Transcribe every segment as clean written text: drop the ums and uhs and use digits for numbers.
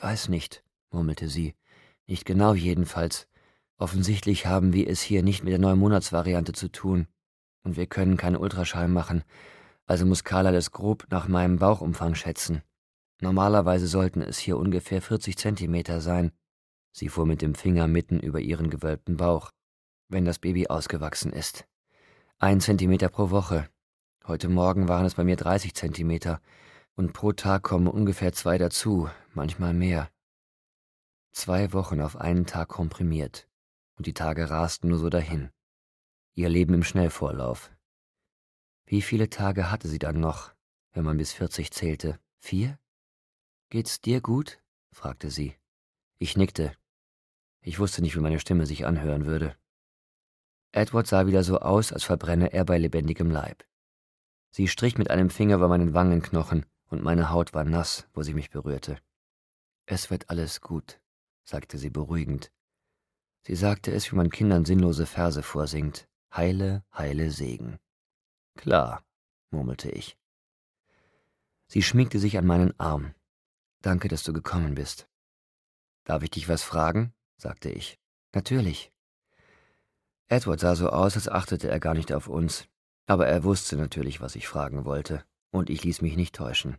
weiß nicht, murmelte sie. Nicht genau jedenfalls. Offensichtlich haben wir es hier nicht mit der 9-Monats-Variante zu tun. Und wir können keinen Ultraschall machen. Also muss Carla das grob nach meinem Bauchumfang schätzen. Normalerweise sollten es hier ungefähr 40 Zentimeter sein. Sie fuhr mit dem Finger mitten über ihren gewölbten Bauch. Wenn das Baby ausgewachsen ist. 1 Zentimeter pro Woche. Heute Morgen waren es bei mir 30 Zentimeter. Und pro Tag kommen ungefähr 2 dazu, manchmal mehr. 2 Wochen auf einen Tag komprimiert. Und die Tage rasten nur so dahin. Ihr Leben im Schnellvorlauf. Wie viele Tage hatte sie dann noch, wenn man bis 40 zählte? 4? »Geht's dir gut?« fragte sie. Ich nickte. Ich wusste nicht, wie meine Stimme sich anhören würde. Edward sah wieder so aus, als verbrenne er bei lebendigem Leib. Sie strich mit einem Finger über meinen Wangenknochen, und meine Haut war nass, wo sie mich berührte. »Es wird alles gut«, sagte sie beruhigend. Sie sagte es, wie man Kindern sinnlose Verse vorsingt. »Heile, heile Segen.« »Klar«, murmelte ich. Sie schmiegte sich an meinen Arm. »Danke, dass du gekommen bist.« »Darf ich dich was fragen?« sagte ich. »Natürlich.« Edward sah so aus, als achtete er gar nicht auf uns. Aber er wusste natürlich, was ich fragen wollte, und ich ließ mich nicht täuschen.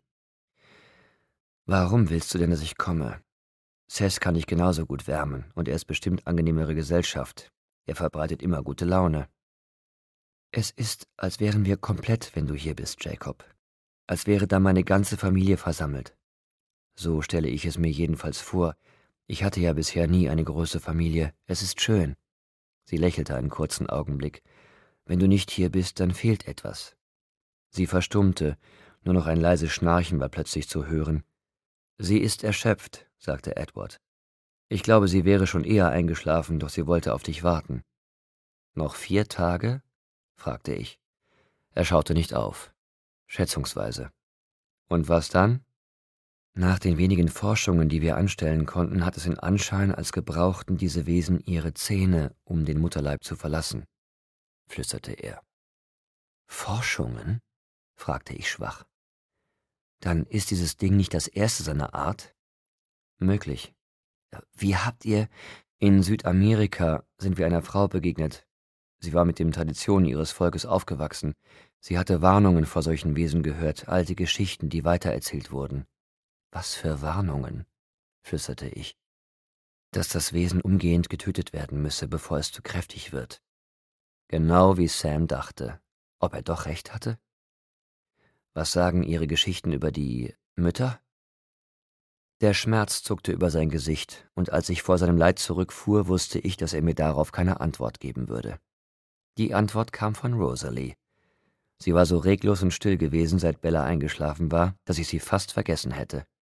»Warum willst du denn, dass ich komme? Seth kann dich genauso gut wärmen, und er ist bestimmt angenehmere Gesellschaft. Er verbreitet immer gute Laune.« »Es ist, als wären wir komplett, wenn du hier bist, Jacob. Als wäre da meine ganze Familie versammelt. So stelle ich es mir jedenfalls vor. Ich hatte ja bisher nie eine große Familie. Es ist schön.« Sie lächelte einen kurzen Augenblick. »Wenn du nicht hier bist, dann fehlt etwas.« Sie verstummte, nur noch ein leises Schnarchen war plötzlich zu hören. »Sie ist erschöpft«, sagte Edward. »Ich glaube, sie wäre schon eher eingeschlafen, doch sie wollte auf dich warten.« »Noch 4 Tage?« fragte ich. Er schaute nicht auf. Schätzungsweise. »Und was dann?« »Nach den wenigen Forschungen, die wir anstellen konnten, hat es den Anschein, als gebrauchten diese Wesen ihre Zähne, um den Mutterleib zu verlassen«, flüsterte er. »Forschungen?« fragte ich schwach. »Dann ist dieses Ding nicht das erste seiner Art?« »Möglich. Wie habt ihr...« »In Südamerika sind wir einer Frau begegnet. Sie war mit den Traditionen ihres Volkes aufgewachsen. Sie hatte Warnungen vor solchen Wesen gehört, alte Geschichten, die weitererzählt wurden.« »Was für Warnungen?« flüsterte ich. »Dass das Wesen umgehend getötet werden müsse, bevor es zu kräftig wird.« Genau wie Sam dachte. Ob er doch recht hatte? »Was sagen Ihre Geschichten über die Mütter?« Der Schmerz zuckte über sein Gesicht, und als ich vor seinem Leid zurückfuhr, wusste ich, dass er mir darauf keine Antwort geben würde. Die Antwort kam von Rosalie. Sie war so reglos und still gewesen, seit Bella eingeschlafen war, dass ich sie fast vergessen hätte.